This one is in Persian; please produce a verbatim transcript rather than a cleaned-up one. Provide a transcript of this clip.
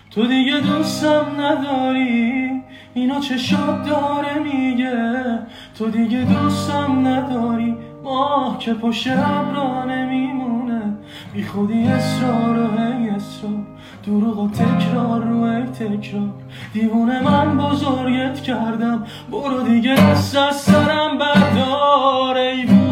تو دیگه دوستم نداری، اینا چشات داره میگه. تو دیگه دوستم نداری، ماه که پشت ابرا نمیمونه. بی خودی اصرار و هی اصرار، دروغ و تکرار رو ای تکرار. دیوونه من بزرگت کردم، برو دیگه دست از سرم بردار. ای